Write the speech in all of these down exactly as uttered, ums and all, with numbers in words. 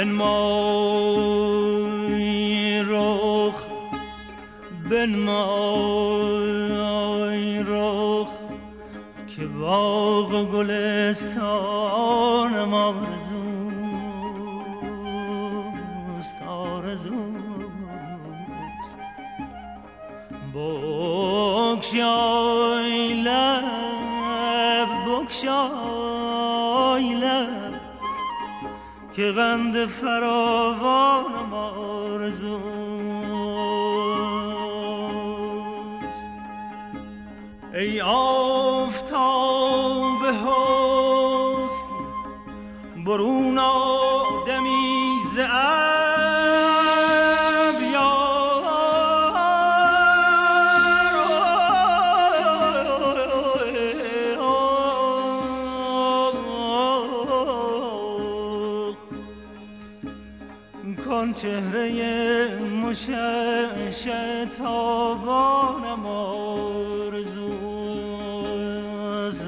بنمای رخ بنمای رخ که باغ و گلستان ما آرزوست آرزوست بگشای لب بگشای لب که قند فراوان ما آرزوست ای آفتاب حسن برون آدمی ز چهره مشش تابانم آرزوست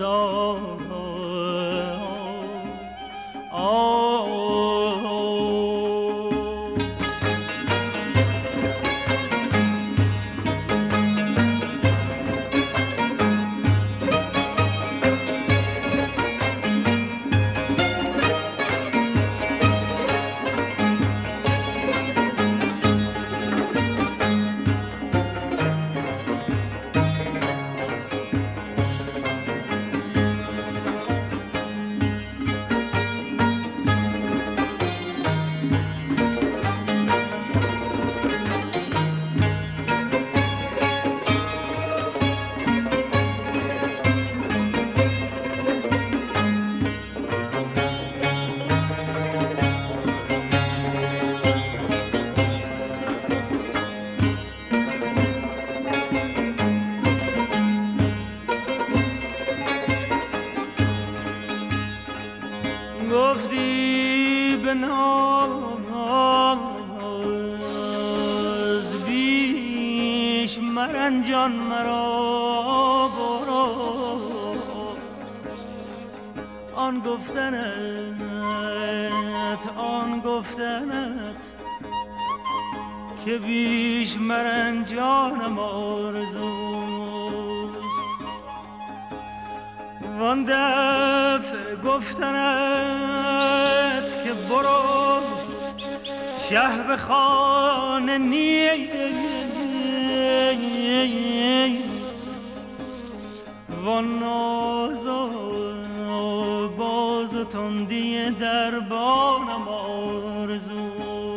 گفتی به ناز بیش مرنجان مرا برو آن گفتنت آن گفتنت که بیش مرنجانم آرزوست وان دفع گفتنت که برو شه به خانه نیست وان ناز و باز و تندی دربانم آرزوست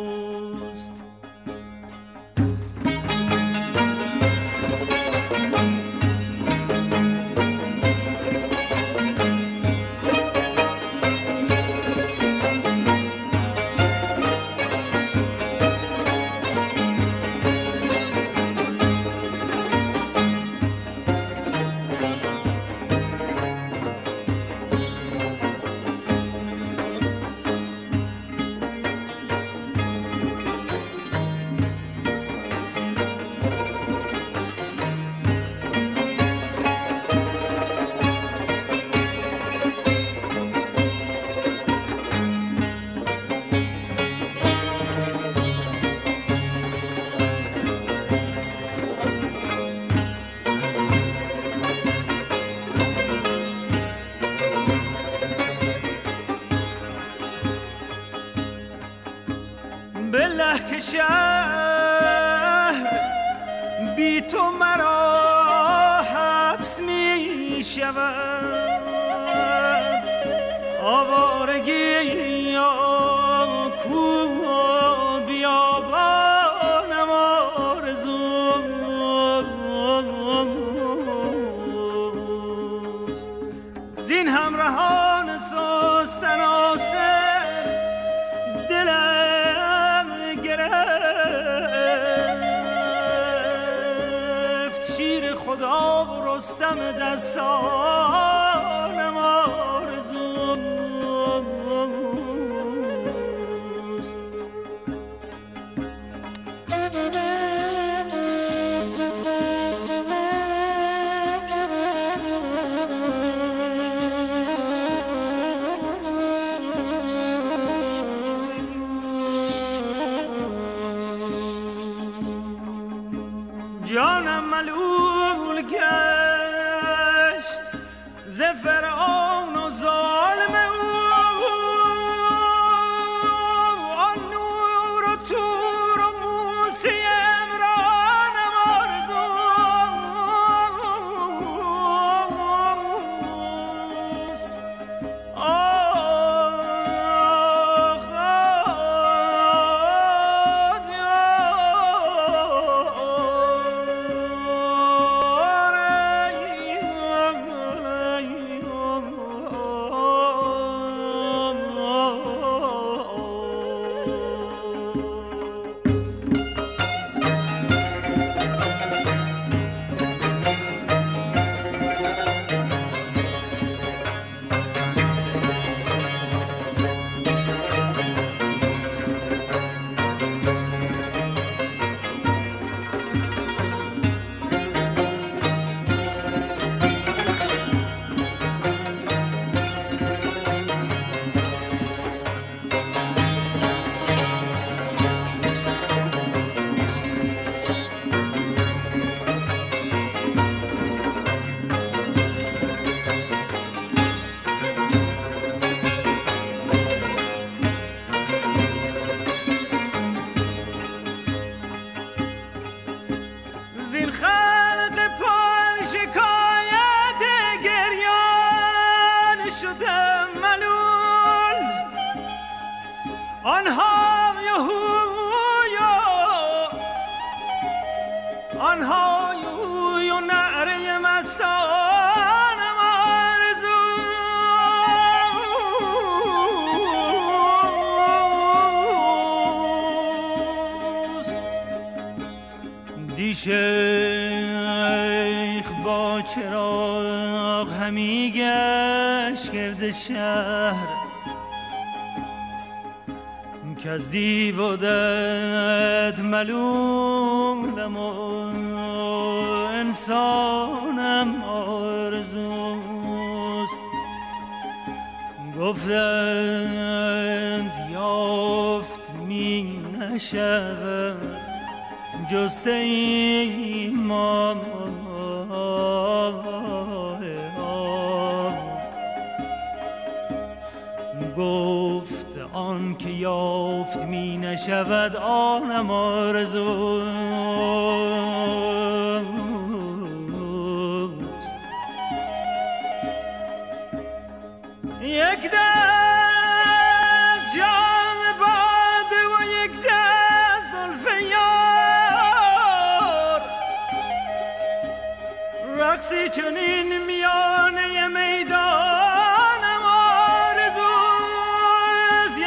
بله که شهر بی تو مرا حبس می شود آوارگی یا کوه و بیابانم آرزوست زین همراهان سستن آسر دلم گرفت شیر خدا و رستم دستانم آرزوست گشت ز فرعون و ظالم او آن نور و تور و موسی عمرانم آرزوست. شیخ با چراغ همی گشت گرد شهر که از دیو و دد ملولم و انسانم آرزوست. گفتند یافت می نشود جسته ایمان گفت آن که یافت می نشود آنم آرزوست. یک دست جام باده و یک دست زلف یار رقصی چنین میانه میدانم آرزوست.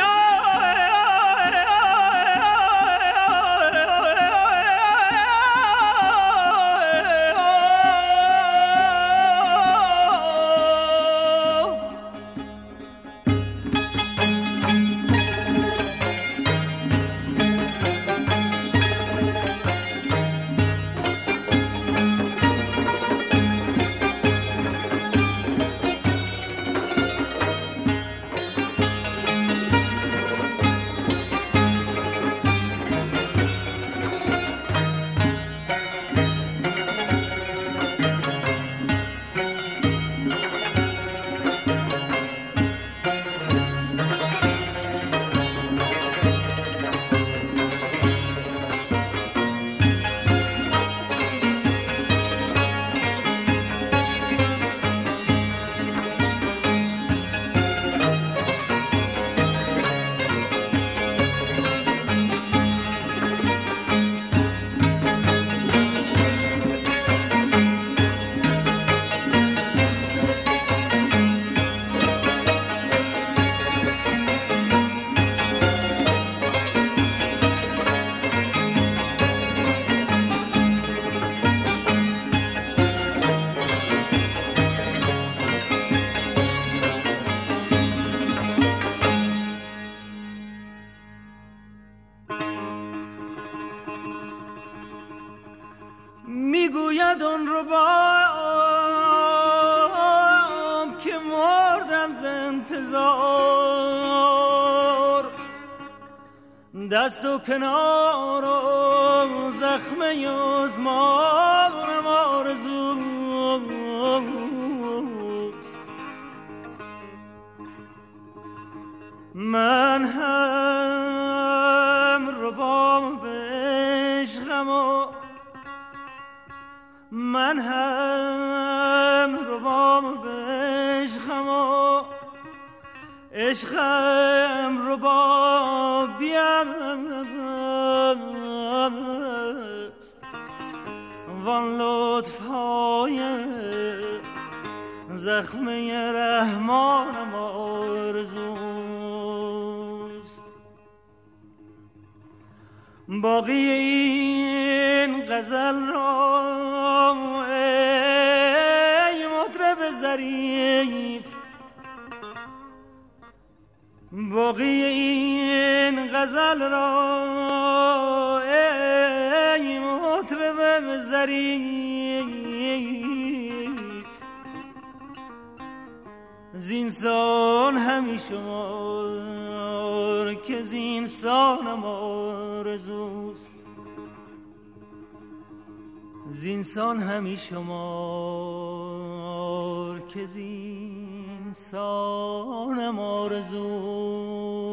میگوید اون رو بام که مردم ز انتظار دست و کنار و زخم یزمانم آرزو عشقم رو با بیست وان لطفهای زخمه رحمانم آرزوست. باقی این غزل را ای مطرب ظریف، باقی این غزل را ای مطرب ظریف، زینسان همی شمار که زینسانم آرزوست. زینسان همی شمار که زینسانم آرزوست.